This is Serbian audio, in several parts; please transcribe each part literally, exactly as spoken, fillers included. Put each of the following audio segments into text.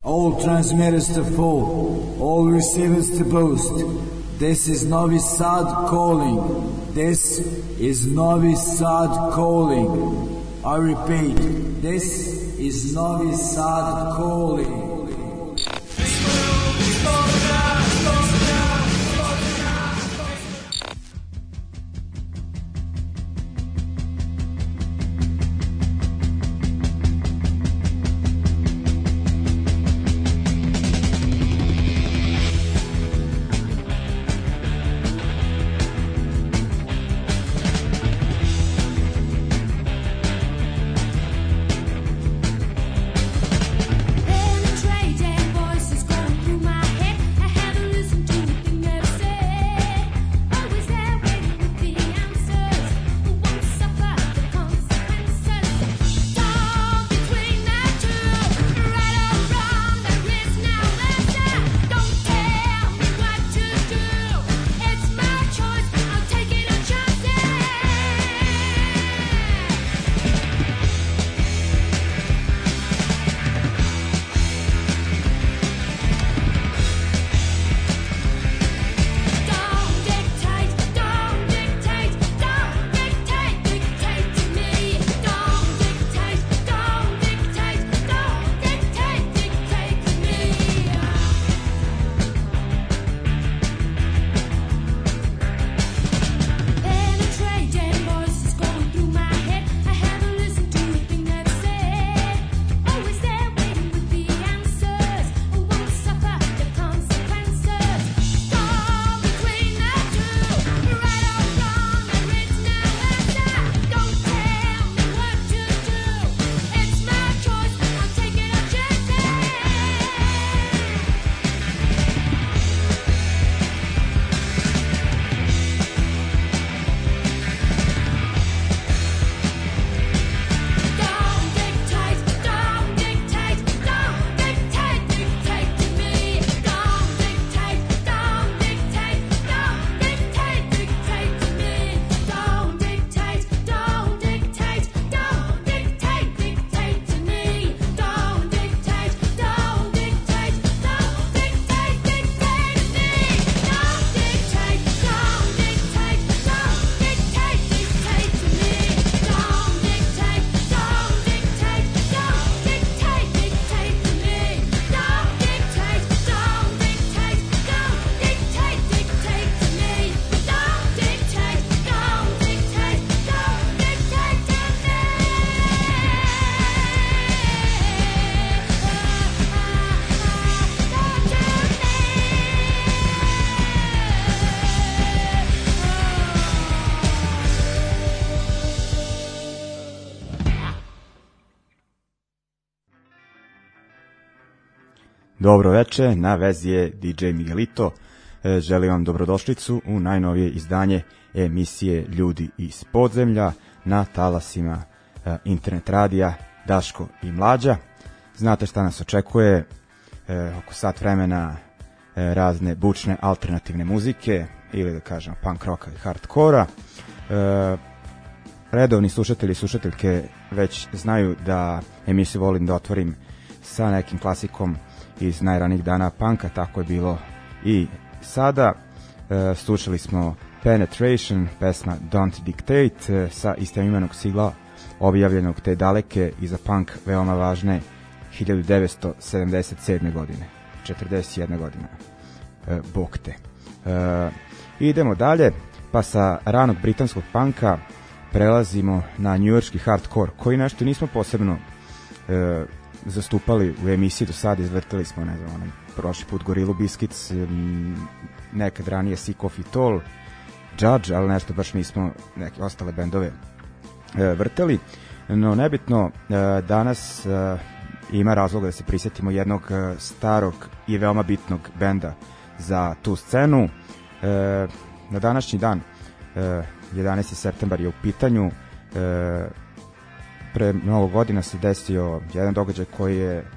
All transmitters to full, all receivers to boost. This is Novi Sad calling. This is Novi Sad calling. I repeat, this is Novi Sad calling. Dobro veče, na vezi je D J Miguelito. E, želim vam dobrodošlicu u najnovije izdanje emisije Ljudi iz podzemlja na talasima e, internet radija Daško i Mlađa. Znate šta nas očekuje, e, oko sat vremena e, razne bučne alternativne muzike ili da kažem punk rocka i hardkora. E, redovni slušatelji i slušateljke već znaju da emisiju volim da otvorim sa nekim klasikom iz najranijih dana punka, tako je bilo i sada. E, slušali smo Penetration, pesma Don't Dictate, e, sa istoimenog singla objavljenog te daleke i za punk veoma važne hiljadu devetsto sedamdeset sedme godine, četrdeset jedna godina. E, bog te. E, idemo dalje, pa sa ranog britanskog punka prelazimo na njujorški hardcore, koji nešto nismo posebno e, zastupali u emisiji do sada. Izvrtali smo, ne znam, onaj prošli put Gorilla Biscuits, nekad ranije Sick of It All, Judge, ali nešto baš nismo neke ostale bendove e, vrtali. No nebitno, e, danas e, ima razloga da se prisjetimo jednog e, starog i veoma bitnog benda za tu scenu. E, na današnji dan, e, jedanaesti septembar je u pitanju. E, pre mnogo godina se desio jedan događaj koji je, e,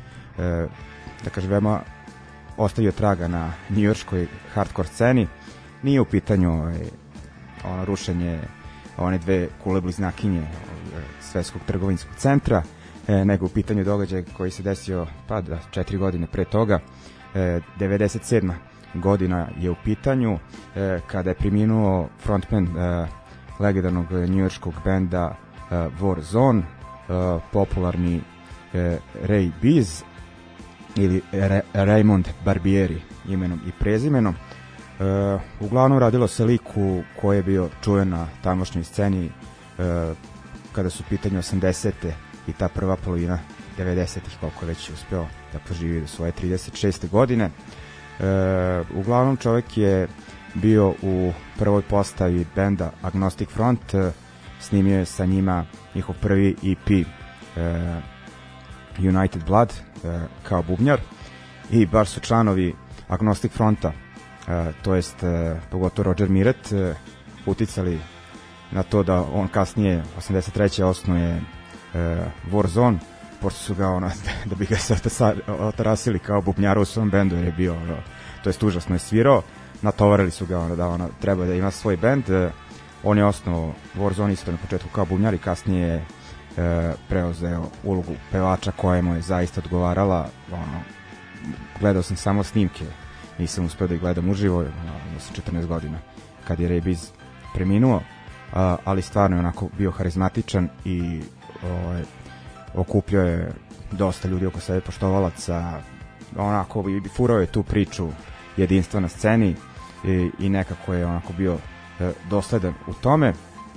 da kažem, veoma ostavio traga na njujorškoj hardcore sceni. Nije u pitanju e, ono rušenje one dve kule bliznakinje Svetskog trgovinskog centra, e, nego u pitanju događaj koji se desio pa da, četiri godine pre toga. E, devedeset sedma godina je u pitanju e, kada je preminuo frontman e, legendarnog njujorskog benda e, Warzone, e, popularni e, Ray Biz ili Re, Raymond Barbieri imenom i prezimenom. E, uglavnom radilo se liku koji je bio čuven na tamošnjoj sceni e, kada su u pitanju osamdesete i ta prva polovina devedesetih, koliko je već uspeo da poživi do svoje trideset šeste godine. E, uglavnom čovjek je bio u prvoj postavi benda Agnostic Front, e, snimio je sa njima njihov prvi E P e, United Blood e, kao bubnjar i baš su članovi Agnostic Fronta, e, to jest e, pogotovo Roger Miret, e, uticali na to da on kasnije osamdeset treće osnuje e, Warzone, pošto su ga ono, da bi ga se otarasili kao bubnjara u svom bendu, jer je bio ono, to jest užasno je svirao, natovarili su ga ono, da ono, treba da ima svoj bend. E, on je osnovao Warzone isto na početku kao bubnjar i kasnije je e, preuzeo ulogu pevača koja mu je zaista odgovarala. Ono, gledao sam samo snimke, nisam uspeo da ih gledam uživo, ono, sa četrnaest godina kad je Ray Biz preminuo, a, ali stvarno je onako bio harizmatičan i ovaj, okupljao je dosta ljudi oko sebe, poštovalaca, onako i furao je tu priču jedinstva na sceni i, i nekako je onako bio e, dosledan u tome. E,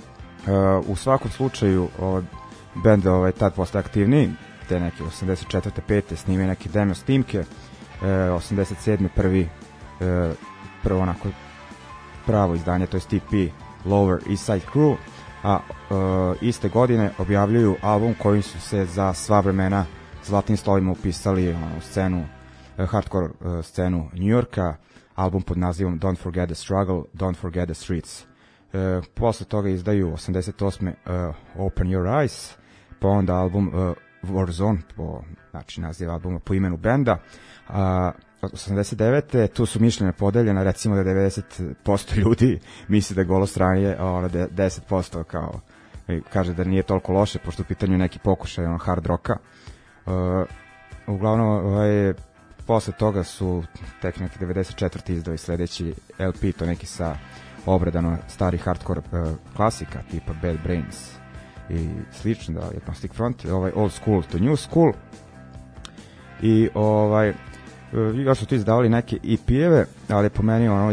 u svakom slučaju ovaj, band ovaj, tad postaje aktivniji, te neke osamdeset četvrte pete snime neke demo snimke, e, osamdeset sedme prvi e, prvo onako pravo izdanje, to je T P Lower East Side Crew, a e, iste godine objavljuju album kojim su se za sva vremena zlatnim slovima upisali ono, u scenu, e, hardcore e, scenu New Yorka, album pod nazivom Don't Forget the Struggle, Don't Forget the Streets. E, posle toga izdaju osamdeset osme Uh, Open Your Eyes, pa onda album uh, Warzone, po, znači naziv albuma po imenu benda. A osamdeset devete tu su mišljenja podeljena, recimo da devedeset posto ljudi misli da je Golo stranje, a ono deset posto kao kaže da nije toliko loše, pošto u pitanju neki pokušaj ono, hard roka. Uh, uglavnom ovaj, posle toga su tek neki devedeset četvrte izdao i sledeći L P, to neki sa obradano stari hardcore uh, klasika tipa Bad Brains i slično, da, Agnostic Front, ovaj Old School to New School. I ovaj još su tu izdavali neke E P-eve, ali po meni ono,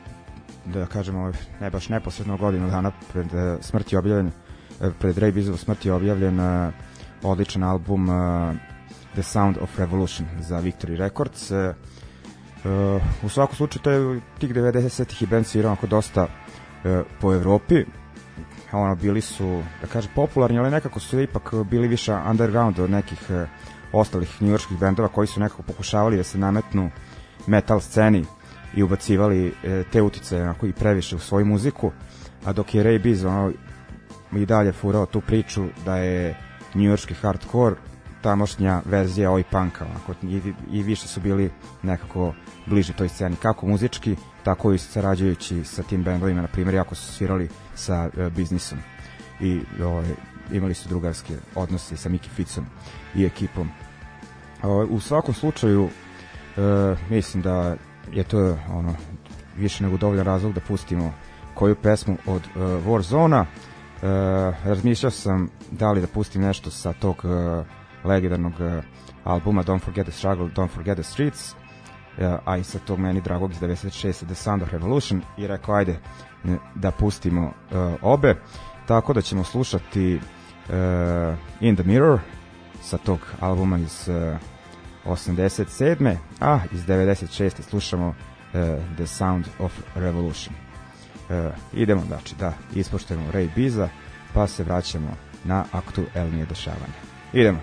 da kažemo, ne baš neposredno godinu dana pred uh, smrti objavljen, pred Ray Bizovu smrti je objavljen uh, odličan album uh, The Sound of Revolution za Victory Records. Uh, uh, u svakom slučaju to je tih devedesetih i band svirao onako dosta uh, po Evropi. Ono, bili su, da kažem, popularni, ali nekako su ipak bili više underground od nekih uh, ostalih njujorških bendova koji su nekako pokušavali da se nametnu metal sceni i ubacivali uh, te utice onako i previše u svoju muziku, a dok je Ray Biz ono, i dalje furao tu priču da je njujorški hardcore tamošnja verzija oi punka, onako, i, i više su bili nekako bliže toj sceni, kako muzički, tako i sarađujući sa tim bendovima, na primjer, jako su svirali sa uh, biznisom i ovaj, imali su drugarske odnose sa Mickey Fitzom i ekipom. Uh, u svakom slučaju uh, mislim da je to ono, više nego dovoljan razlog da pustimo koju pesmu od uh, Warzona. Uh, razmišljao sam da li da pustim nešto sa tog uh, legendarnog uh, albuma Don't Forget the Struggle, Don't Forget the Streets, uh, a i sa tog meni dragog iz devedeset šeste The Sound of Revolution, i rekao ajde da pustimo uh, obe, tako da ćemo slušati uh, In the Mirror sa tog albuma iz uh, osamdeset sedme, a iz devedeset šeste slušamo uh, The Sound of Revolution. Uh, idemo znači da ispoštujemo Ray Biza, pa se vraćamo na aktuelnije dešavanje. Idemo.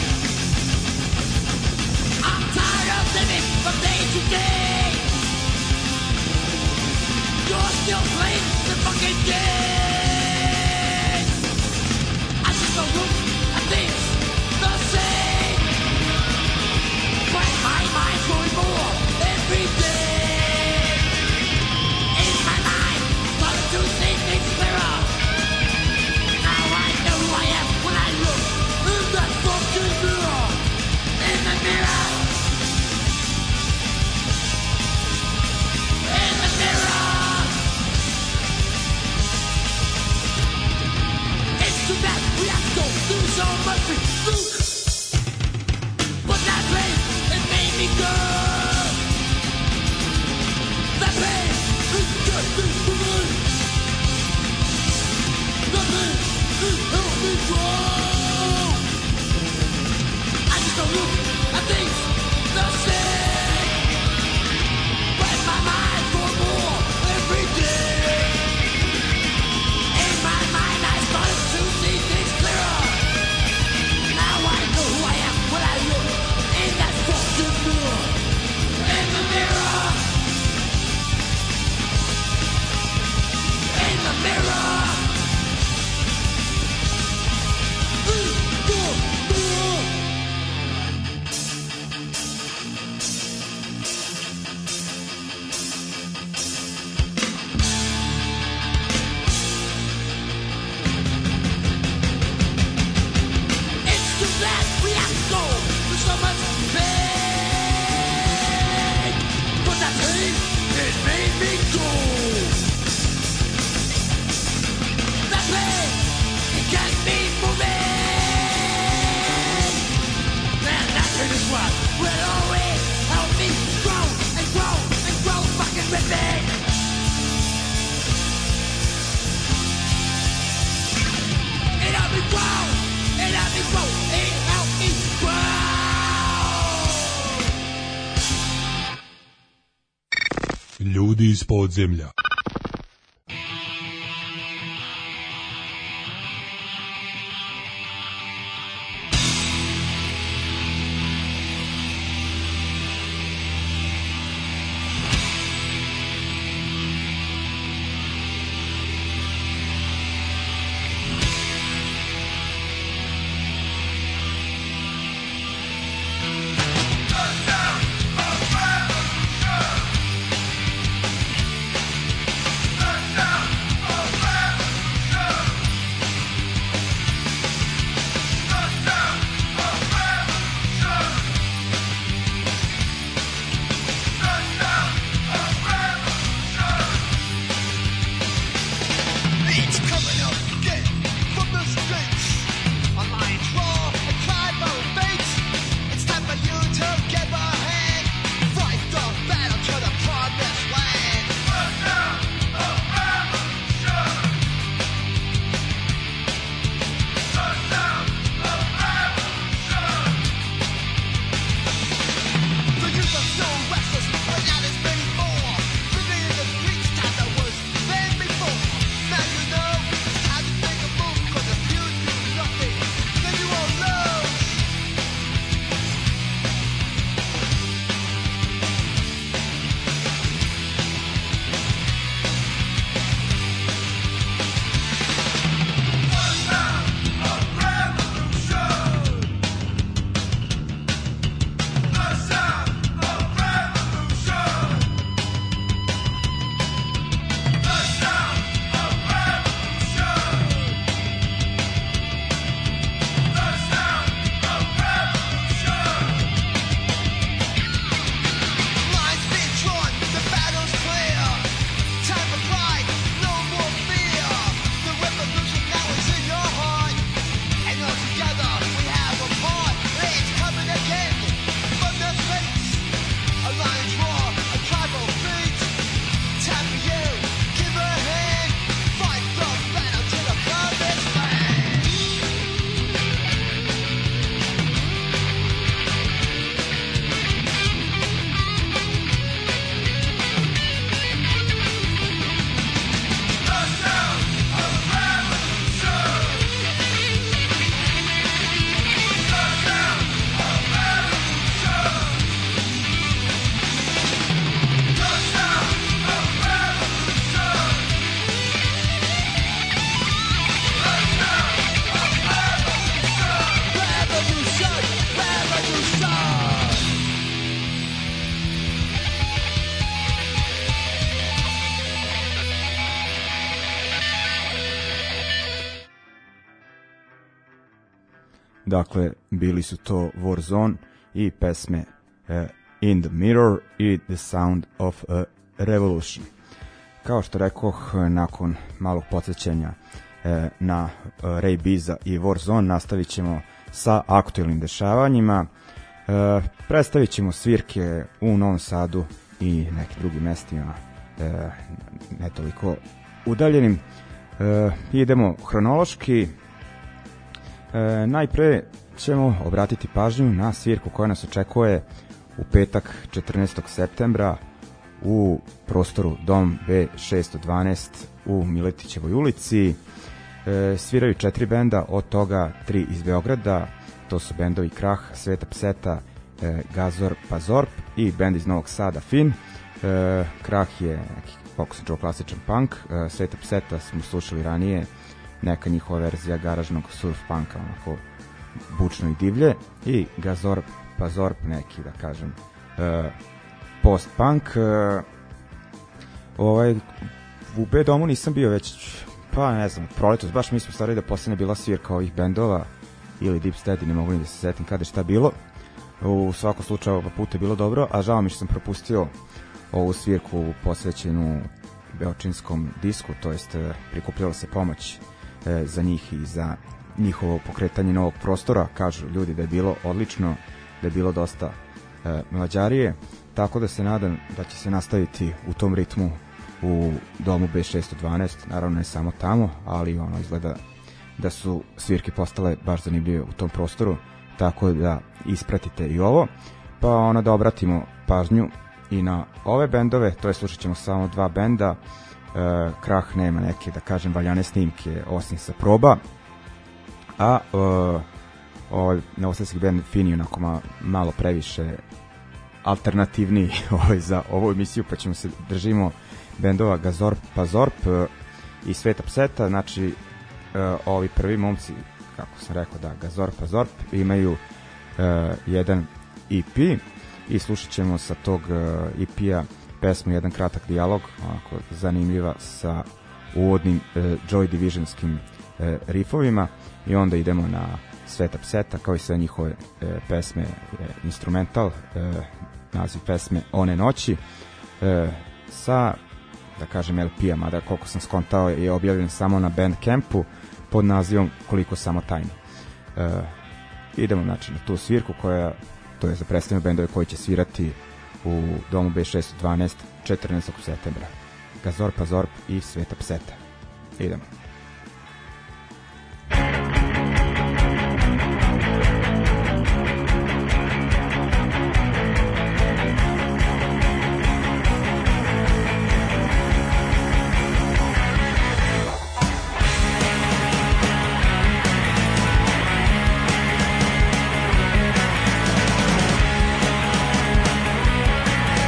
I'm tired of living from day to day. ljudi iz podzemlja. Dakle, bili su to Warzone i pesme uh, In the Mirror i The Sound of a Revolution. Kao što rekoh, nakon malog podsjećanja uh, na uh, Ray Biza i Warzone nastavit ćemo sa aktualnim dešavanjima. Uh, predstavit ćemo svirke u Novom Sadu i nekim drugim mestima, uh, ne toliko udaljenim. Uh, idemo hronološki. E, najpre ćemo obratiti pažnju na svirku koja nas očekuje u petak četrnaestog septembra u prostoru Dom B šesto dvanaest u Miletićevoj ulici. E, sviraju četiri benda, od toga tri iz Beograda, to su bendovi Krah, Sveta Pseta, e, Gazor Pazorp i bend iz Novog Sada Fin. E, Krah je neki pokusan čuo klasičan punk, e, Sveta Pseta smo slušali ranije, neka njihova verzija garažnog surf punka, onako bučno i divlje, i Gazor Pazorp, neki, da kažem, uh, post-punk. Uh, ovaj, u B-domu nisam bio već, pa ne znam, proletos, baš mi smo stvari da posljednja bila svirka ovih bendova, ili Deep Steady, ne mogu ni da se setim kada je šta bilo. U svakom slučaju oba puta je bilo dobro, a žao mi što sam propustio ovu svirku posvećenu beočinskom disku, to jest prikupljala se pomoć za njih i za njihovo pokretanje novog prostora. Kažu ljudi da je bilo odlično, da je bilo dosta e, mlađarije, tako da se nadam da će se nastaviti u tom ritmu u Domu B šesto dvanaest, naravno ne samo tamo, ali ono izgleda da su svirke postale baš zanimljive u tom prostoru, tako da ispratite i ovo. Pa ono da obratimo pažnju i na ove bendove, to je slušat ćemo samo dva benda. uh, Krah nema neke, da kažem, valjane snimke osim sa proba, a uh, ovaj novosadski bend Fini onako ma, malo previše alternativniji ovaj, za ovu emisiju, pa ćemo se držimo bendova Gazorp Pazorp uh, i Sveta Pseta. Znači uh, ovi prvi momci, kako sam rekao, da Gazorp Pazorp imaju uh, jedan E P i slušat ćemo sa tog uh, E P-a pesmu Jedan kratak dijalog, onako zanimljiva sa uvodnim uh, Joy Divisionskim uh, riffovima, i onda idemo na Sveta Pseta, kao i sve njihove uh, pesme uh, instrumental, uh, naziv pesme One noći, uh, sa, da kažem, L P-a, mada koliko sam skontao je objavljen samo na Bandcampu pod nazivom Koliko samo tajni. Uh, idemo znači na tu svirku koja, to je za predstavljene bendove koji će svirati u domu B šest dvanaest četrnaestog septembra. Gazorp Pazorp i Sveta Pseta. Idemo.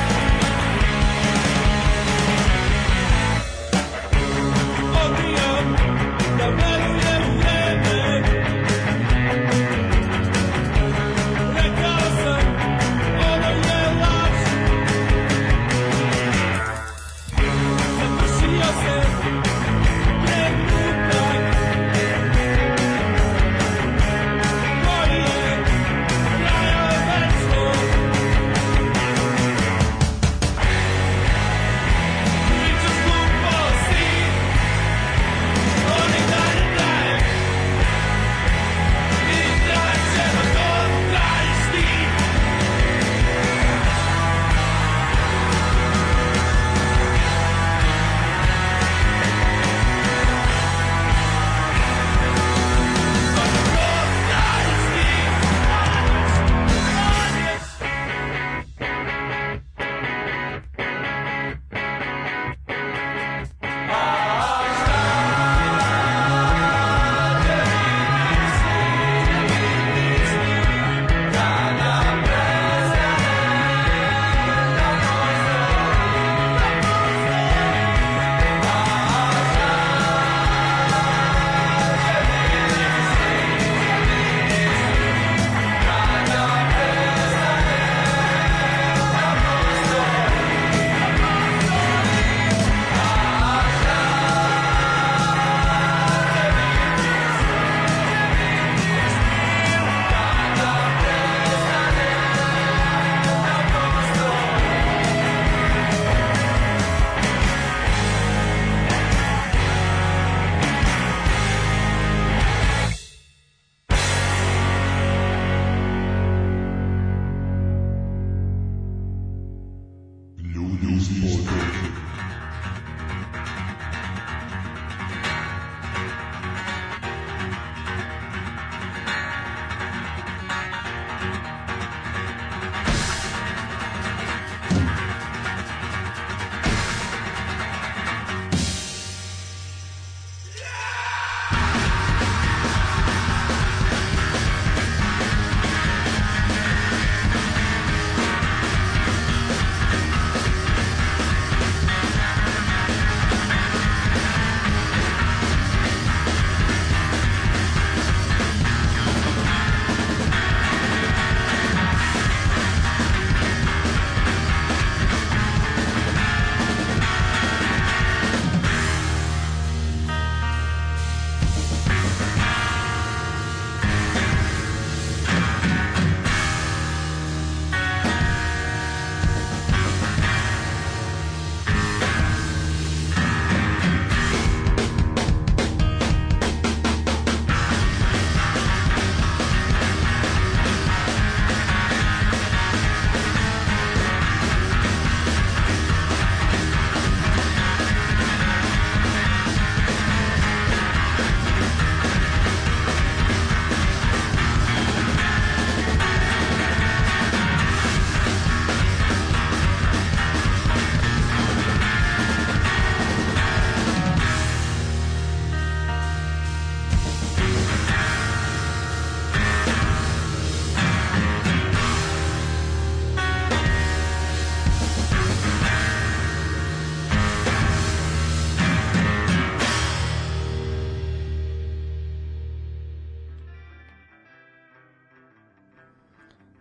Opium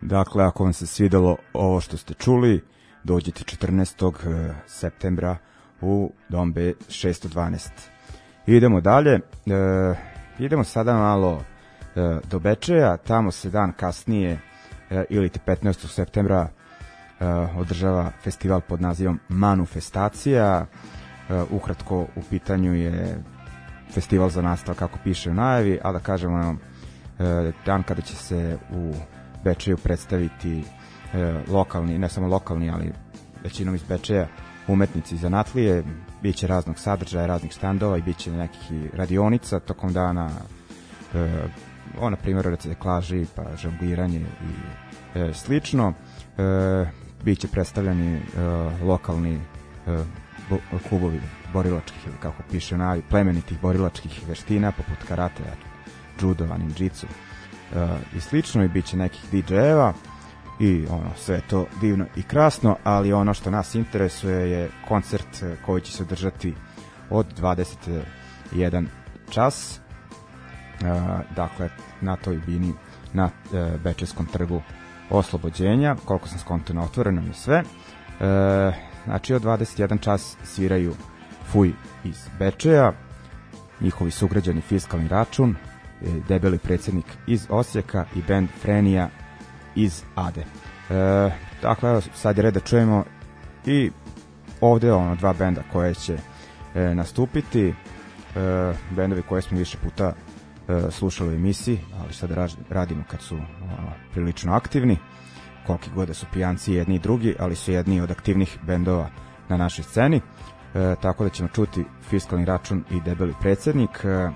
Dakle, ako vam se svidelo ovo što ste čuli, dođite četrnaestog septembra u Dom B šesto dvanaest. Idemo dalje, e, idemo sada malo e, do Bečeja, tamo se dan kasnije, e, ili ti petnaestog septembra, e, održava festival pod nazivom Manufestacija. E, ukratko, u pitanju je festival za nastav, kako piše u najavi, a da kažemo, e, dan kada će se u Bečeju predstaviti e, lokalni, ne samo lokalni, ali većinom iz Bečeja, umetnici i zanatlije, bit će raznog sadržaja, raznih štandova i bit će nekih radionica tokom dana, e, o, na primjer, reciklaži, pa žongliranje i e, slično. E, bit će predstavljeni e, lokalni e, bo, klubovi borilačkih, ili kako piše u najavi, plemenitih borilačkih veština, poput karate, judo, ninjitsu e, i slično, i bit će nekih di džejeva. I ono, sve to divno i krasno, ali ono što nas interesuje je koncert koji će se održati od dvadeset jedan čas, e, dakle na toj bini na e, Bečejskom trgu Oslobođenja, koliko sam skonto na otvorenom i sve. E, znači od dvadeset jedan čas sviraju Fuj iz Bečeja, njihovi sugrađani Fiskalni račun, e, Debeli predsjednik iz Osijeka i band Frenija iz Ade. E, dakle, sad je red da čujemo i ovde ono dva benda koje će e, nastupiti, e, bendovi koje smo više puta e, slušali u emisiji, ali sad radimo kad su ono, prilično aktivni, koliki god da su pijanci jedni i drugi, ali su jedni od aktivnih bendova na našoj sceni, e, tako da ćemo čuti Fiskalni račun i Debeli predsjednik. E,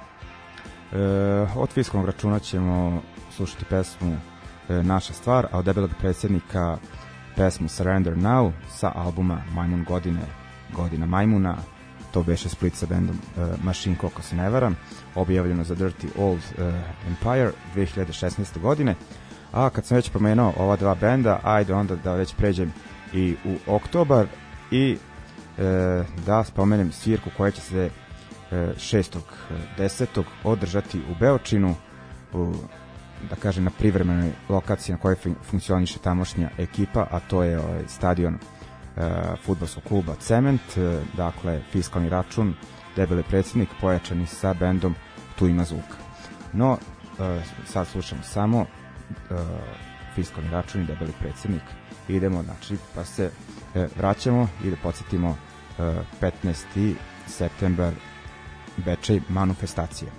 e, od Fiskalnog računa ćemo slušati pesmu Naša stvar, a od Debelog predsjednika pesmu Surrender Now sa albuma Majmun godine, Godina majmuna, to beše split sa bandom uh, Machine, koliko se ne varam, objavljeno za Dirty Old uh, Empire dve hiljade šesnaeste. godine. A kad sam već pomenuo ova dva benda, ajde onda da već pređem i u oktobar i uh, da spomenem svirku koja će se uh, šestog desetog održati u Beočinu, u da kažem na privremenoj lokaciji na kojoj funkcioniše tamošnja ekipa, a to je ovaj stadion e, fudbalskog kluba Cement. E, dakle, Fiskalni račun, Debeli predsjednik, pojačani sa bendom Tu ima zvuka. No, e, sad slušamo samo e, Fiskalni račun i Debeli predsjednik. Idemo, znači, pa se e, vraćamo i da podsjetimo e, petnaesti septembar Bečej, Manufestacija.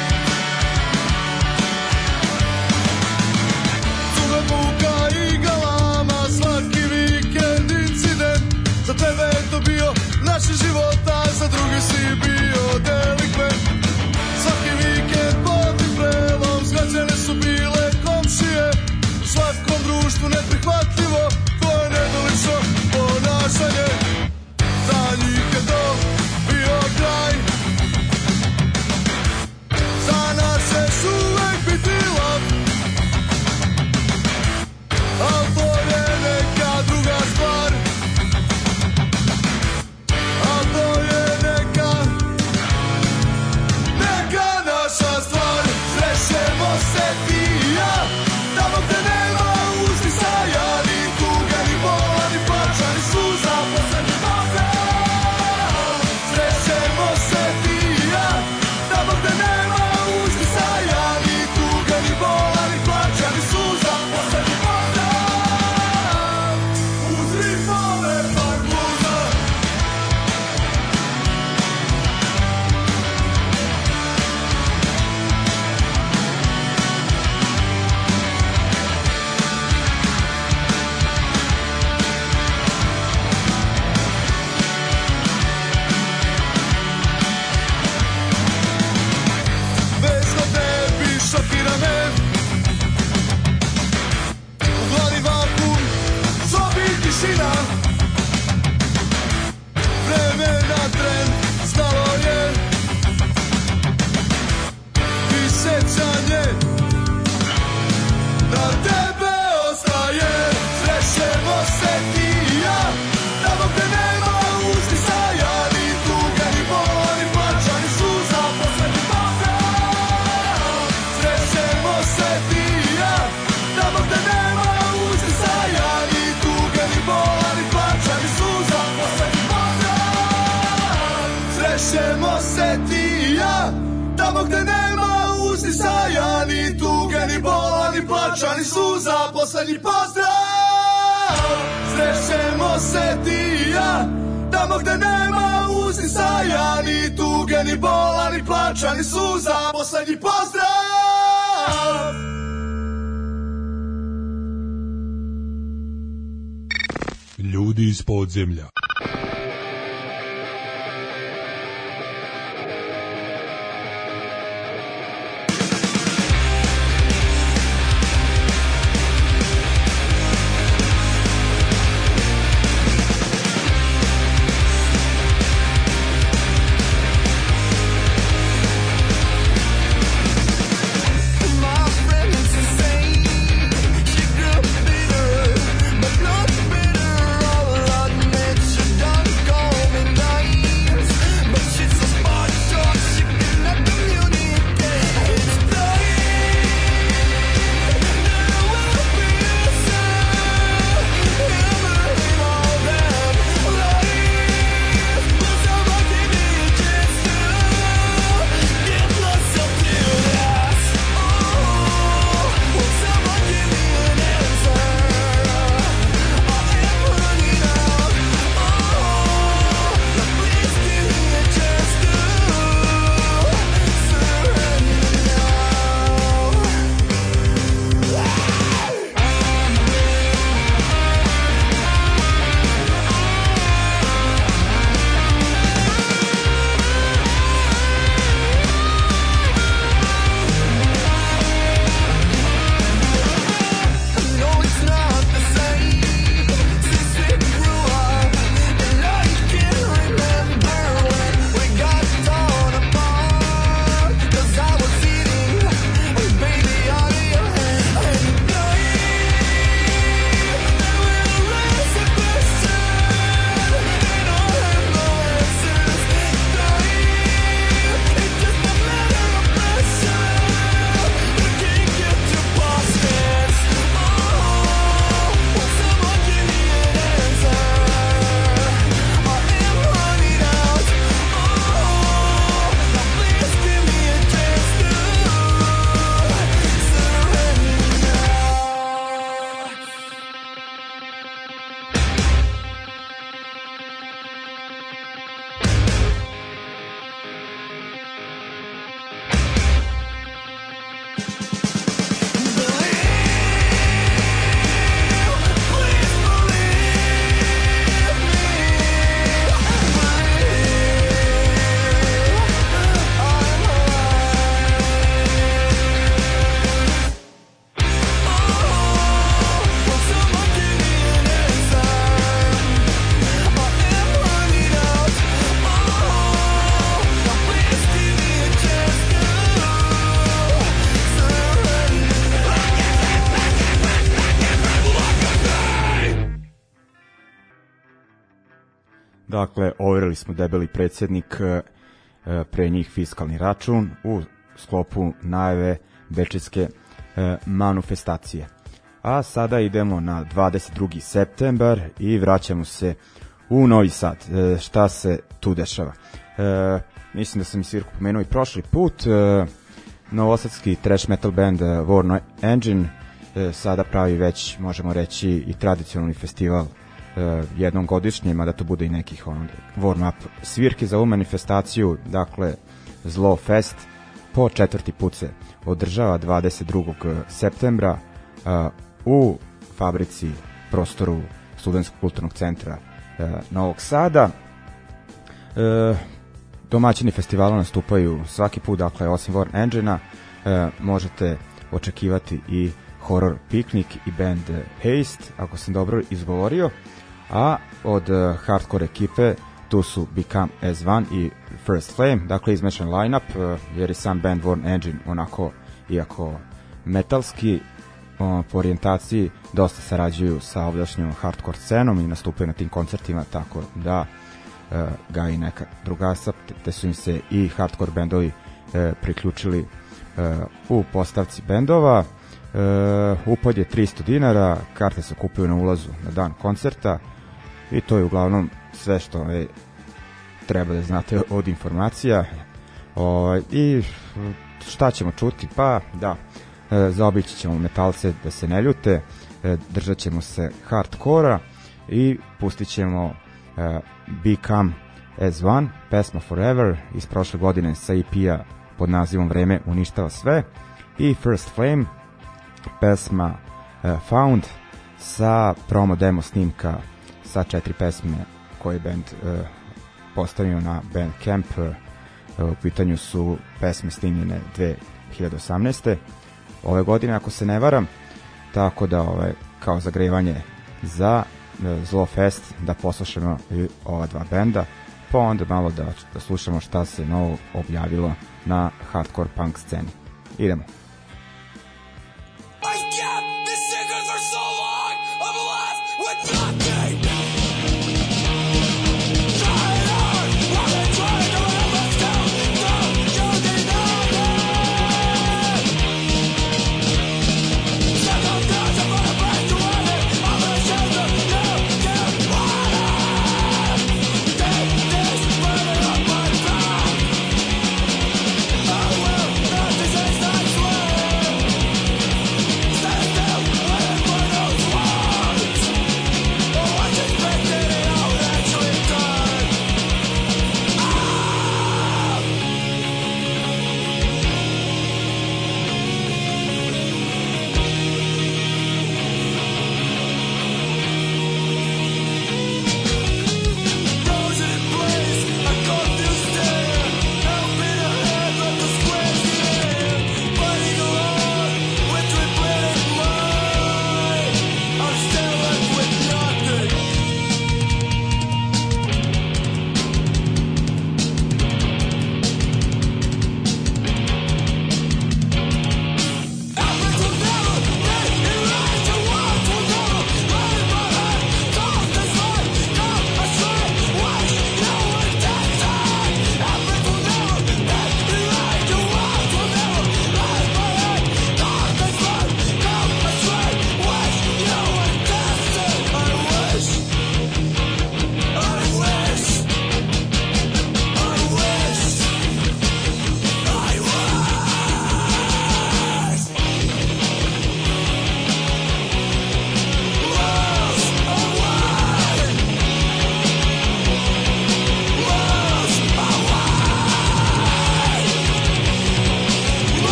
Buka igala tamo gde nema uzdisaja, ni tuge, ni bola, ni plača, ni suza, poslednji pozdrav. Srećemo se ti i ja, tamo gde nema uzdisaja, ni tuge, ni bola, ni plača, ni suza, poslednji pozdrav. Ljudi iz podzemlja. Dakle, overili smo debeli predsjednik, pre njih fiskalni račun u sklopu najave bečejske manifestacije. A sada idemo na dvadeset drugi septembar i vraćamo se u Novi Sad. Šta se tu dešava? Mislim da sam i svirku pomenuo i prošli put. Novosadski thrash metal band Warn Engine sada pravi već, možemo reći, i tradicionalni festival jednom godišnje, mada to bude i nekih warm-up svirki za ovu manifestaciju. Dakle, Zlo Fest po četvrti put se održava dvadeset drugog septembra u fabrici, prostoru Studentskog kulturnog centra Novog Sada. Domaćini festivala nastupaju svaki put, dakle, osim Warn Engine-a možete očekivati i Horror Picnic i band Haste, ako sam dobro izgovorio, a od uh, hardcore ekipe tu su Become As One i First Flame, dakle izmešan line-up, uh, jer je sam band Warn Engine onako, iako metalski, uh, po orijentaciji dosta sarađuju sa ovdašnjom hardcore scenom i nastupaju na tim koncertima, tako da uh, ga i neka drugasa, te, te su im se i hardcore bendovi uh, priključili uh, u postavci bendova. Uh, upad je tristo dinara, karte se kupuju na ulazu na dan koncerta i to je uglavnom sve što je, treba da znate od informacija. O, I šta ćemo čuti? Pa da, e, zaobići ćemo metalce da se ne ljute, e, držat ćemo se hardkora i pustit ćemo e, Become As One, pesma Forever iz prošle godine sa E P-a pod nazivom Vreme uništava sve, i First Flame, pesma e, Found sa promo demo snimka sa četiri pesme koje je band e, postavio na Bandcamp. E, u pitanju su pesme snimljene dve hiljade osamnaeste. ove godine ako se ne varam, tako da ove, kao zagrevanje za e, Zlofest da poslušamo i ova dva benda, pa onda malo da, da slušamo šta se novo objavilo na hardcore punk sceni. Idemo.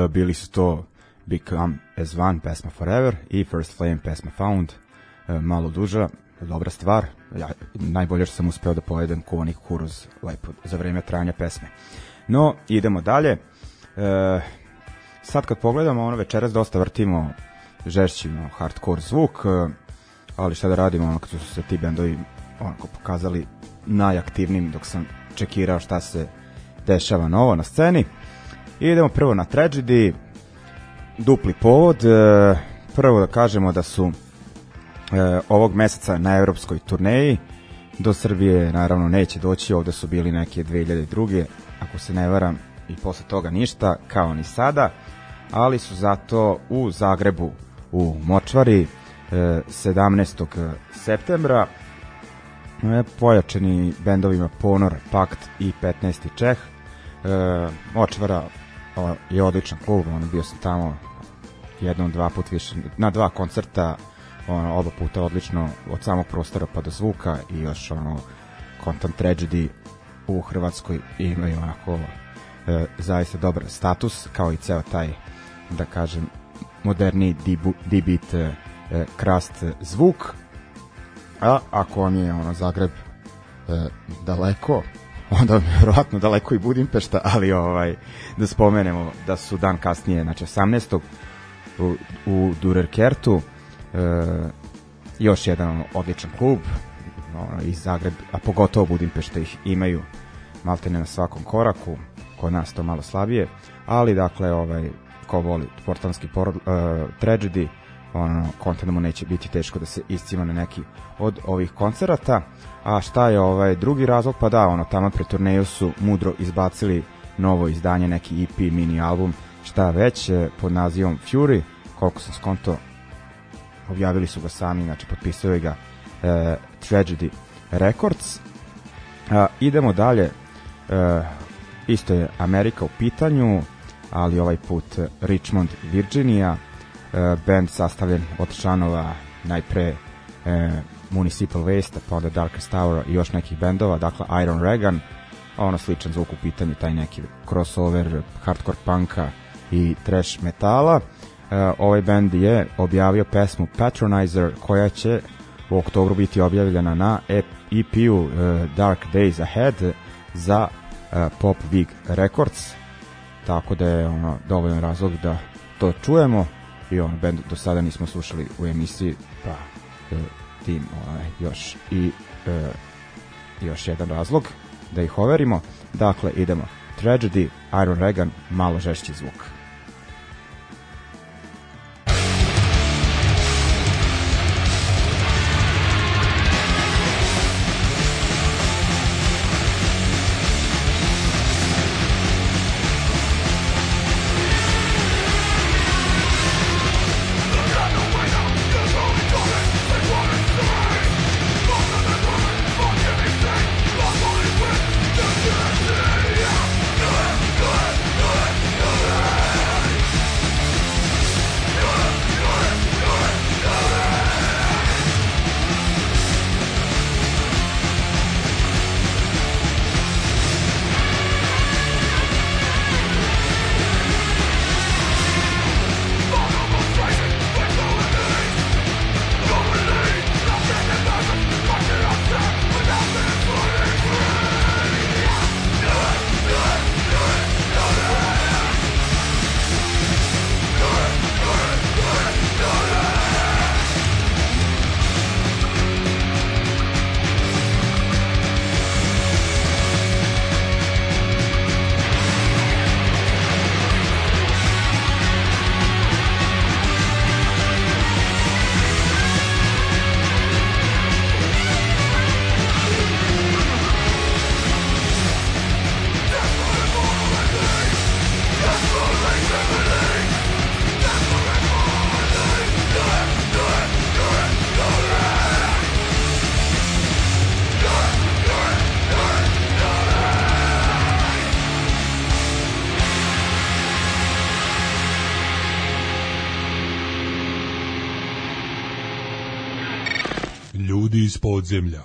uh, bili su to Become As One, pesma Forever, i First Flame, pesma Found, uh, malo duža, dobra stvar. Ja najbolje što sam uspeo da povedem kuvani kukuruz lepo za vreme trajanja pesme. No, idemo dalje. E, sad kad pogledamo, ono, večeras dosta vrtimo žešći, no, hardcore zvuk, e, ali šta da radimo, ono, kad su se ti bendovi onako pokazali najaktivnim dok sam čekirao šta se dešava novo na sceni. I idemo prvo na Tragedy, dupli povod. E, prvo da kažemo da su e, ovog meseca na evropskoj turneji, do Srbije naravno neće doći, ovde su bili neke dve hiljade druge, ako se ne varam, i posle toga ništa, kao ni sada, ali su zato u Zagrebu u Močvari e, sedamnaestog septembra e, pojačani bendovima Ponor, Pakt i petnaesti Čeh. E, Močvara o, je odličan klub, ono, bio sam tamo jednom, dva put više, na dva koncerta, ono, oba puta odlično, od samog prostora pa do zvuka, i još ono, Content Tragedy u Hrvatskoj imaju onako e, zaista dobar status, kao i ceo taj, da kažem, moderni D-beat e, krast zvuk. A ako vam je ono Zagreb e, daleko, onda je vjerojatno daleko i Budimpešta, ali ovaj, da spomenemo da su dan kasnije, znači osamnaestog u, u Durerkertu, e, još jedan ono, odličan klub, ono, iz Zagreb, a pogotovo Budimpešta ih imaju maltene na svakom koraku, kod nas to malo slabije, ali dakle, ovaj, ko voli portlanski porod, uh, Tragedy, ono, kontent mu neće biti teško da se iscima na neki od ovih koncerata. A šta je ovaj drugi razlog? Pa da, ono, tamo pre turneju su mudro izbacili novo izdanje, neki E P, mini album, šta već, pod nazivom Fury, koliko sam skonto, objavili su ga sami, znači potpisuje ga uh, Tragedy Records. Uh, idemo dalje, uh, isto je Amerika u pitanju, ali ovaj put Richmond, Virginia, uh, band sastavljen od članova najpre uh, Municipal Waste, pa onda Darkest Tower i još nekih bendova, dakle Iron Reagan, ono sličan zvuk u pitanju, taj neki crossover hardcore punka i trash metala. Uh, ovaj band je objavio pesmu Patronizer, koja će u oktobru biti objavljena na E P-u uh, Dark Days Ahead za uh, Pop Vig Records, tako da je ono dovoljan razlog da to čujemo. I ono, band do sada nismo slušali u emisiji, pa uh, tim uh, još i uh, još jedan razlog da ih overimo. Dakle, idemo Tragedy, Iron Reagan, malo žešći zvuk. Ljudi iz podzemlja.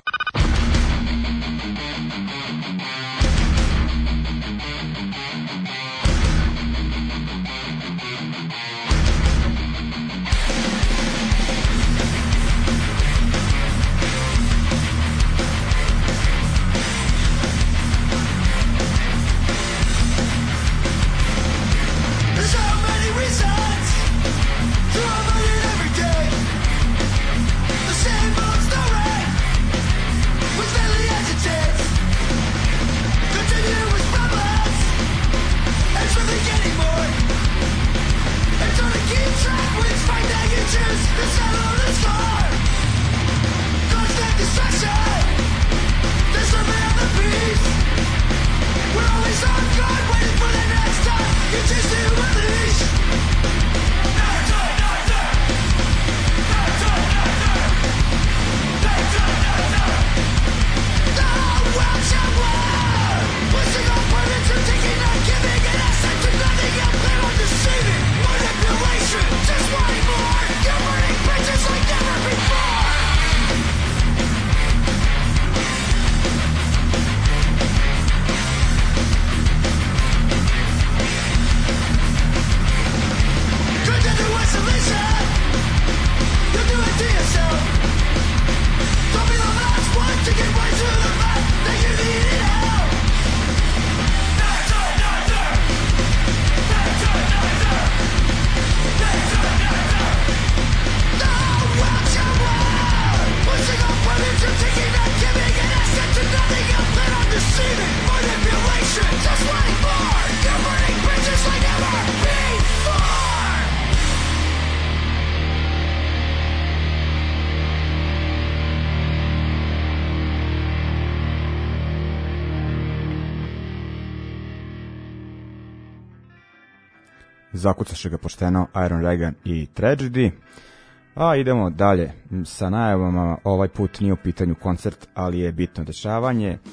Zakucaše ga pošteno Iron Reagan i Tragedy. A idemo dalje sa najavama. Ovaj put nije u pitanju koncert, ali je bitno dešavanje. E,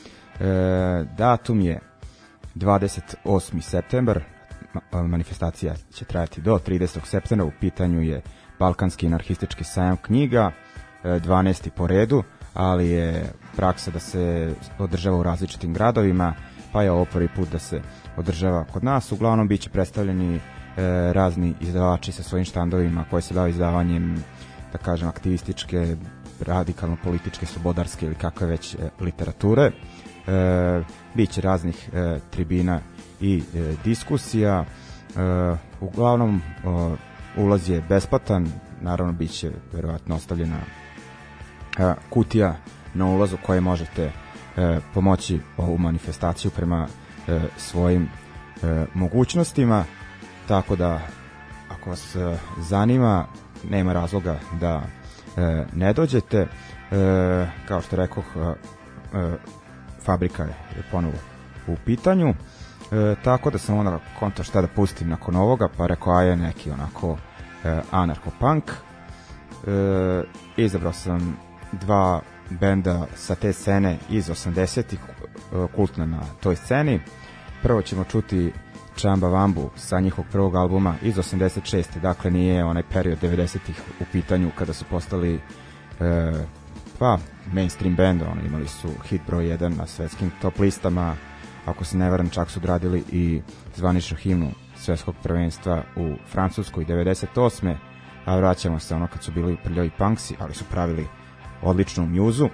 datum je dvadeset osmi septembar. Manifestacija će trajati do tridesetog septembra. U pitanju je Balkanski anarhistički sajam knjiga, dvanaesti po redu, ali je praksa da se održava u različitim gradovima, pa je ovo prvi put da se održava kod nas. Uglavnom biće predstavljeni E, razni izdavači sa svojim štandovima koji se bave izdavanjem, da kažem, aktivističke, radikalno-političke, slobodarske ili kakve već e, literature. E, biće raznih e, tribina i e, diskusija. E, uglavnom, o, ulaz je besplatan, naravno biće verovatno ostavljena e, kutija na ulazu koje možete e, pomoći ovu manifestaciju prema e, svojim e, mogućnostima. Tako da, ako vas e, zanima, nema razloga da e, ne dođete. E, kao što rekoh, e, e, fabrika je ponovo u pitanju. E, tako da sam onda konto šta da pustim nakon ovoga, pa rekao, a je neki onako e, anarcho-punk. E, izabrao sam dva benda sa te scene iz osamdesetih, e, kultna na toj sceni. Prvo ćemo čuti Chamba Wambu sa njihovog prvog albuma iz osamdeset šeste. Dakle, nije onaj period devedesetih u pitanju kada su postali e, pa mainstream band. Oni imali su hit broj jedan na svetskim top listama. Ako se ne varam, čak su odradili i zvaničnu himnu svetskog prvenstva u Francuskoj devedeset osme. A vraćamo se ono kad su bili prljavi punksi, ali su pravili odličnu mjuzu. E,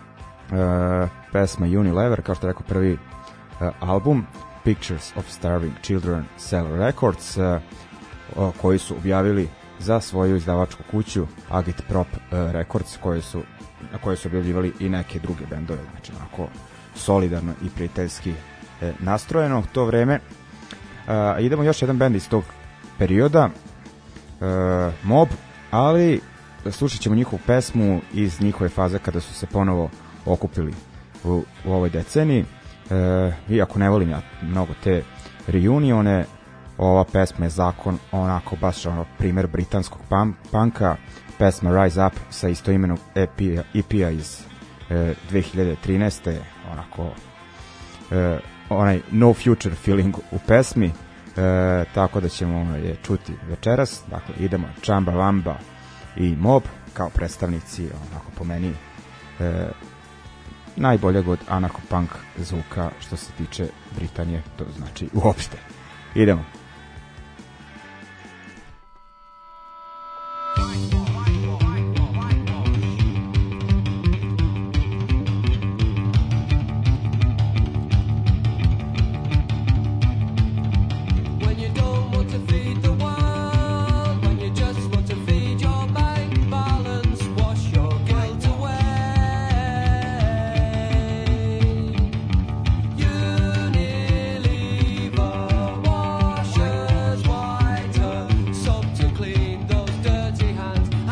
pesma Unilever, kao što je rekao, prvi e, album Pictures of Starving Children Cell Records, uh, koji su objavili za svoju izdavačku kuću Agitprop uh, Records, koje su, na koje su objavljivali i neke druge bendove, znači onako solidarno i prijateljski uh, nastrojeno u to vreme. Uh, idemo još jedan bend iz tog perioda, uh, Mob, ali slušat ćemo njihovu pesmu iz njihove faze kada su se ponovo okupili u, u ovoj deceniji. E, iako ne volim ja mnogo te reunione, ova pesma je zakon, onako baš ono primer britanskog punka. Pesma Rise Up sa istoimenog E P-a iz e, dve hiljade trinaeste. Onako e, onaj no future feeling u pesmi, e, tako da ćemo je čuti večeras. Dakle, idemo Chamba Wamba i Mob kao predstavnici, onako po meni e, najboljeg od anarcho-punk zvuka što se tiče Britanije, to znači uopšte. Idemo. Hands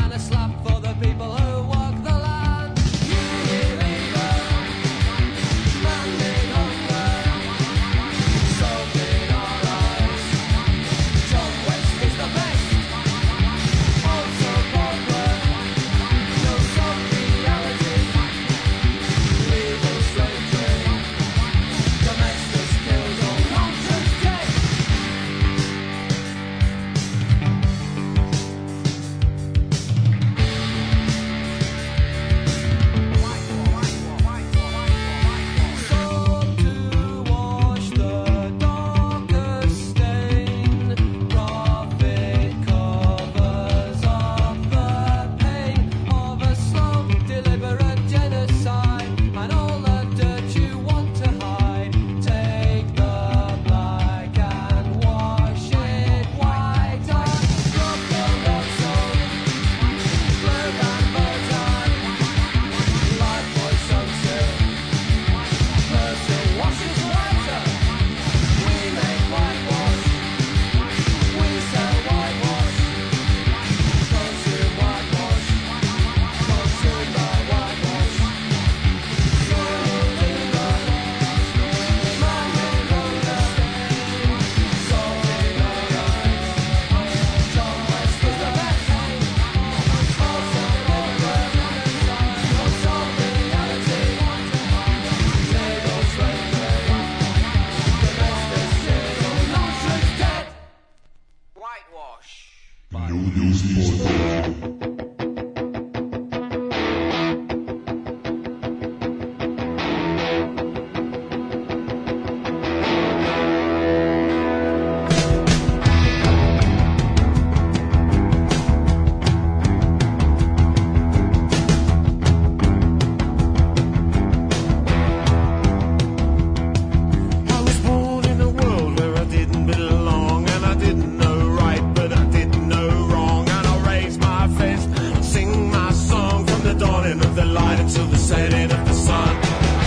of the light until the setting of the sun.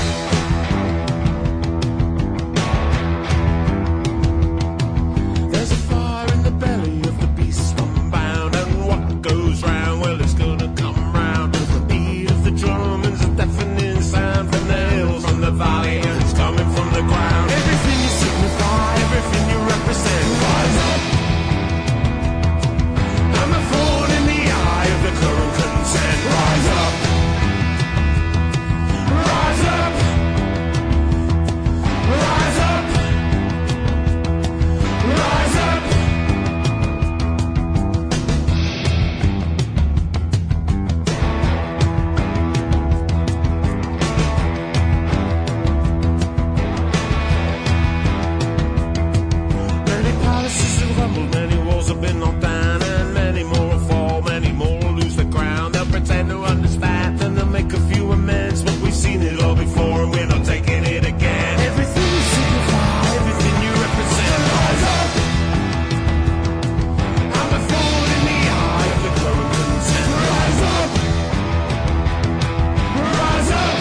There's a fire in the belly of the beast unbound, and what goes round, well, it's gonna come round. The beat of the drum is a deafening sound from the hills, from the valley, and it's coming from the ground. Everything you signify, everything you represent, rise up. I'm a thorn in the eye of the current content. Rise up. Rise up. Rise up. Rise up. Many palaces have crumbled, many walls have been knocked down, and many more will fall, many more will lose the ground. They'll pretend to understand, and they'll make a few amends, but we've seen it all before, and we're not taking it again. Everything you signify, everything you represent, rise up. I'm a thorn in the eye of the current content. Rise up. Rise up.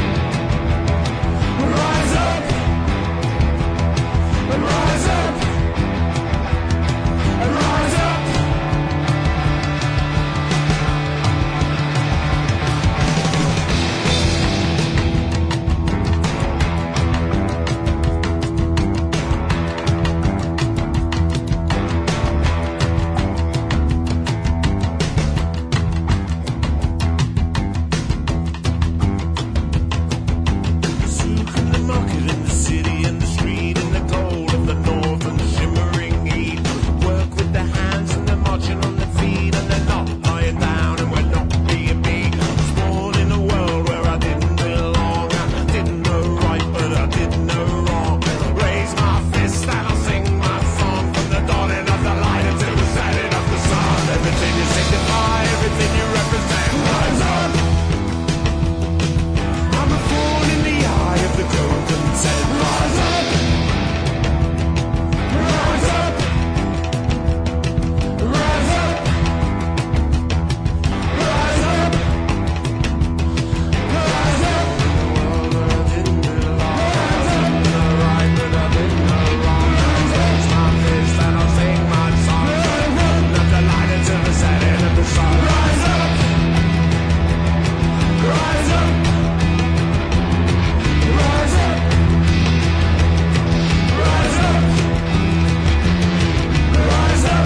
Rise up. Rise up. Rise up. Souk in the market, in the city, in the street, in the gold of the north and the shimmering heat. Work with the hands and they're marching on their feet, and they're not lying down and we're not being beat. I was born in a world where I didn't belong. I didn't know right, but I didn't know wrong. Raise my fist and I'll sing my song from the dawning of the light until the setting of the sun. Everything you signify, everything you represent, rise up. I'm a thorn in the eye of the current content. Rise up. Rise up. Rise up. Rise up. Rise up. Well, I didn't belong. Rise up. I'm right, but I didn't know wrong. Raise my fist and I'll sing my song. Rise up. Not the light until the setting of the sun. Rise up. Rise up. Rise up. Rise up. Rise up.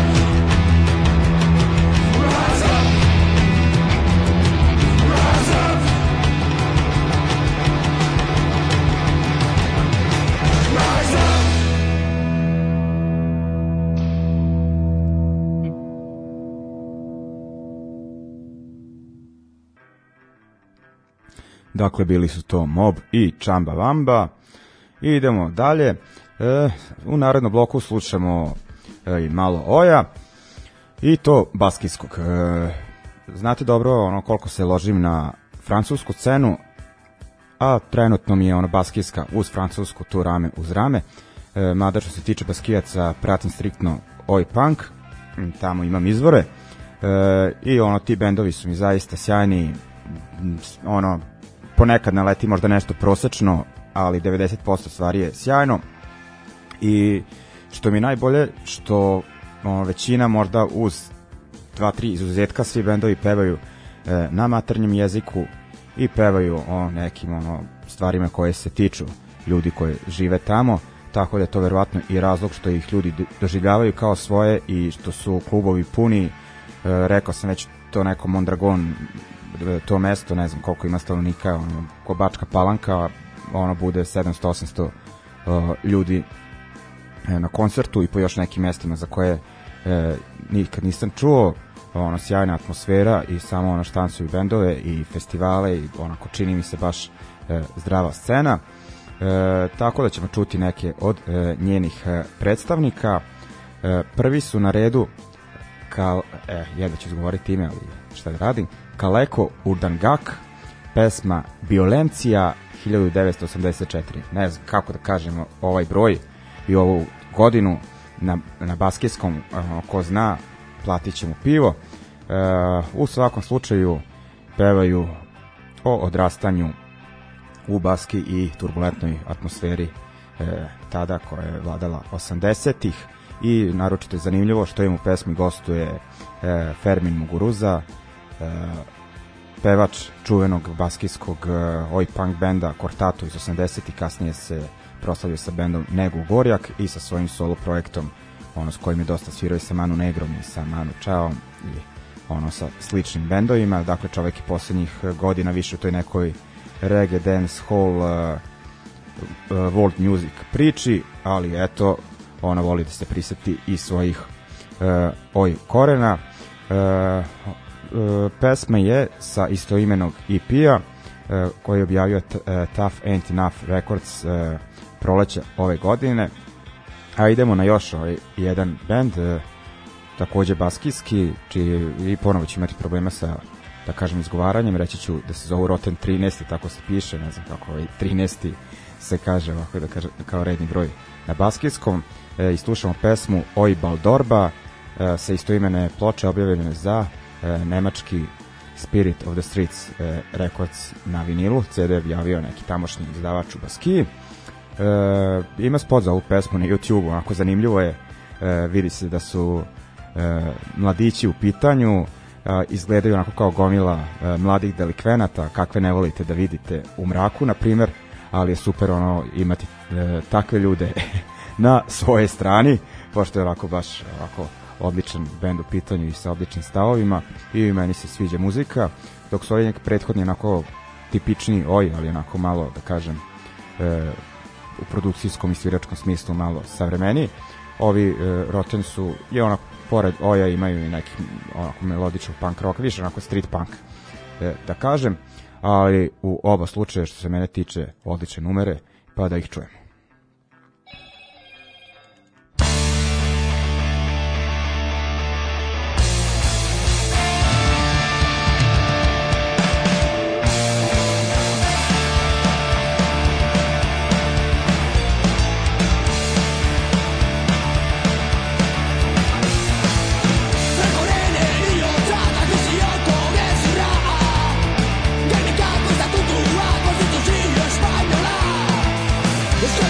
Rise up. Rise up. Rise up. Dakle, bili su to Mob i Čamba Vamba. I idemo dalje. E, u narednom bloku slušamo e, malo Oja, i to baskijskog. E, znate dobro ono koliko se ložim na francusku scenu, a trenutno mi je ono baskijska uz francusku tu rame uz rame. E, mada što se tiče baskijaca pratim striktno Oj punk, tamo imam izvore. E, I ono ti bendovi su mi zaista sjajni. Ono ponekad naleti možda nešto prosečno, ali devedeset posto stvari je sjajno. I što mi je najbolje, što ono, većina možda uz dva, tri izuzetka svi bendovi pevaju e, na maternjem jeziku i pevaju o nekim ono, stvarima koje se tiču ljudi koji žive tamo, tako da je to verovatno i razlog što ih ljudi doživljavaju kao svoje i što su klubovi puni. E, rekao sam već to neko Mondragon, to mesto, ne znam koliko ima stanovnika, ono, ko Bačka Palanka, ono bude sedamsto osamsto uh, ljudi e, na koncertu i po još nekim mestima za koje e, nikad nisam čuo. Ono, sjajna atmosfera i samo ono štancuju bendove i festivale i onako čini mi se baš e, zdrava scena. E, tako da ćemo čuti neke od e, njenih e, predstavnika. E, prvi su na redu Kal, e, jedva ću izgovoriti ime, ali šta da radim, Kaleko Urdangak, pesma Violencija hiljadu devetsto osamdeset četiri. Ne znam kako da kažemo ovaj broj i ovu godinu na, na baskijskom, ko zna, platit ćemo pivo. E, u svakom slučaju pevaju o odrastanju u Baski i turbulentnoj atmosferi e, tada koja je vladala osamdesetih i naročito je zanimljivo što im u pesmi gostuje e, Fermin Muguruza, e, pevač čuvenog baskijskog e, oj punk benda Kortato iz osamdesetih, kasnije se proslavio sa bendom Negu Gorjak i sa svojim solo projektom, ono s kojim je dosta svirao i sa Manu Negrom i sa Manu Chaom i ono sa sličnim bendovima. Dakle, čovek je poslednjih godina više u toj nekoj reggae, dance, hall, uh, uh, world music priči, ali eto, ona voli da se priseti i svojih uh, oj korena. Uh, uh, pesma je sa istoimenog E P-a uh, koji je objavio t- uh, Tough Ain't Enough Records uh, proleća ove godine. A idemo na još ovaj jedan band, uh, takođe baskijski, čiji i ponovo će imati problema sa, da kažem, izgovaranjem. Reći ću da se zovu Rotten trinaest, tako se piše, ne znam kako ovaj trinaest se kaže, ovako da kaže, kao redni broj na baskijskom. E, i slušamo pesmu Oj Baldorba e, sa istoimene ploče objavljene za e, nemački Spirit of the Streets e, Records na vinilu. C D je objavio neki tamošnji izdavač u Baskiji. E, ima spot za ovu pesmu na YouTube, onako zanimljivo je, e, vidi se da su e, mladići u pitanju, e, izgledaju onako kao gomila e, mladih delikvenata, kakve ne volite da vidite u mraku, na primer, ali je super ono imati e, takve ljude na svojoj strani, pošto je ovako baš ovako odličan bend u pitanju i sa odličnim stavovima i meni se sviđa muzika, dok su ovi neki prethodni onako tipični oj, ali onako malo, da kažem, e, u produkcijskom i sviračkom smislu malo savremeniji. Ovi e, Rotten su, je onako, pored oja imaju i neki onako melodičan punk rock, više onako street punk, e, da kažem, ali u oba slučaja što se mene tiče odlične numere, pa da ih čujemo. Let's go!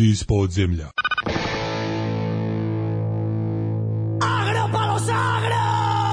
Ljudi iz podzemlja. Agro pa los agros!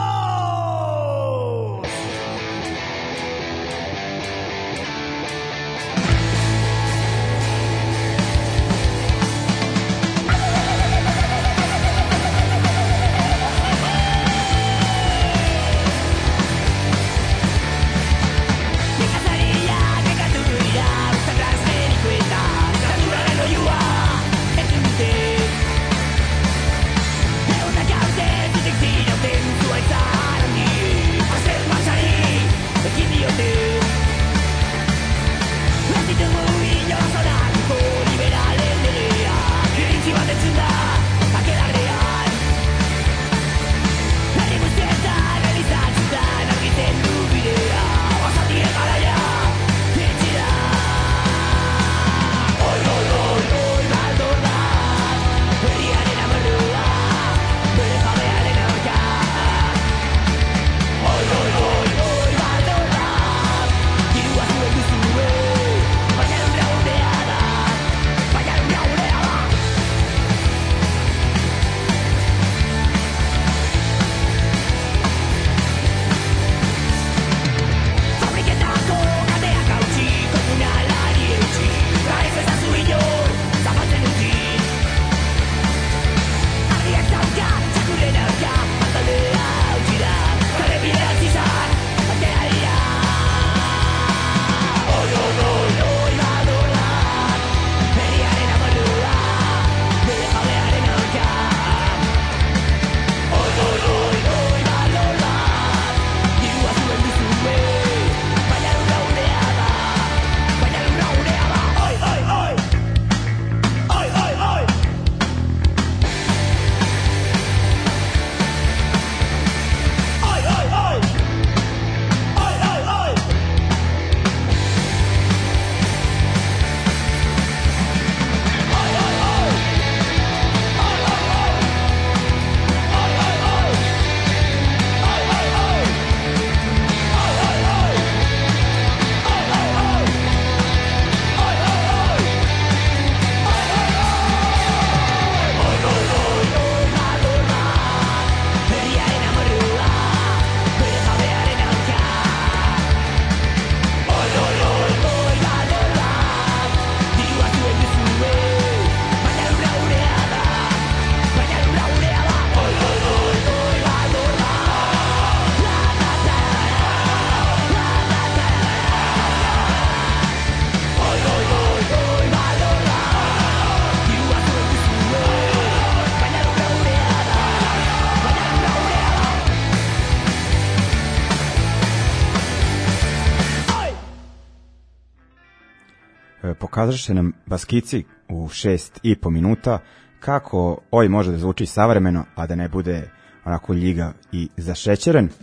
Pokazaše nam baskici u šest i po minuta kako ovaj može da zvuči savremeno, a da ne bude onako ljigav i zašećeren. E,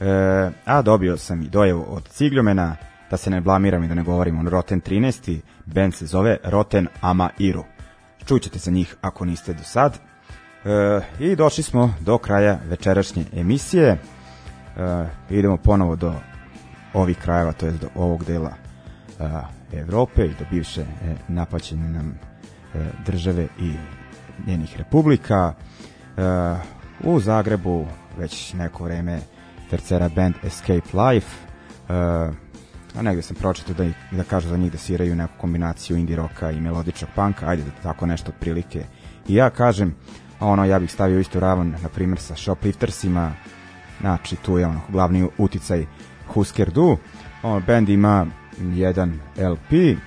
a dobio sam i dojevu od Cigljomena, da se ne blamiram i da ne govorim on Rotten trinaest, band se zove Rotten Amairu. Čućete za njih ako niste do sad. E, I došli smo do kraja večerašnje emisije. E, idemo ponovo do ovih krajeva, to je do ovog dela e, Evrope i do bivše e, napaćene nam e, države i njenih republika. E, u Zagrebu već neko vreme tercera band Escape Life, e, a negdje sam pročitao da, da kažu za njih da sviraju neku kombinaciju indie rocka i melodičnog punka, ajde da tako nešto otprilike i ja kažem, a ono ja bih stavio istu ravan na primjer sa Shopliftersima, znači tu je ono glavni uticaj Husker Du. Ono, band ima jedan L P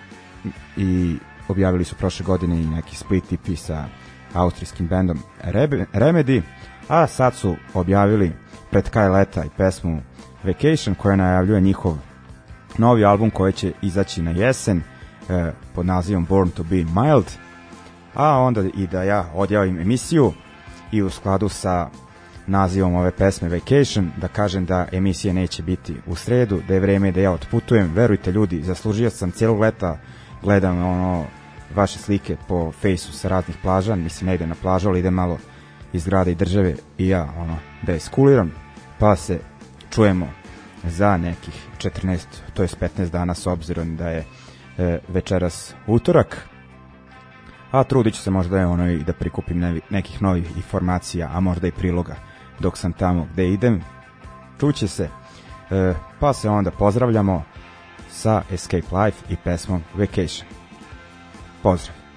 i objavili su prošle godine i neki split E P sa austrijskim bandom Remedy, a sad su objavili pred kraj leta i pesmu Vacation koja najavljuje njihov novi album koji će izaći na jesen eh, pod nazivom Born to be Mild. A onda i da ja odjavim emisiju i u skladu sa nazivom ove pesme Vacation da kažem da emisije neće biti u sredu, da je vreme da ja otputujem. Verujte ljudi, zaslužio sam cijelog leta, gledam ono vaše slike po fejsu sa raznih plaža, mislim ne idem na plažu, ali idem malo iz grada i države i ja ono da iskuliram, pa se čujemo za nekih četrnaest, to jest petnaest dana s obzirom da je e, večeras utorak. a trudit ću se možda je ono i da prikupim ne, nekih novih informacija, a možda i priloga dok sam tamo gde idem. Čuće se, e, pa se onda pozdravljamo sa Escape Life i pesmom Vacation. Pozdrav!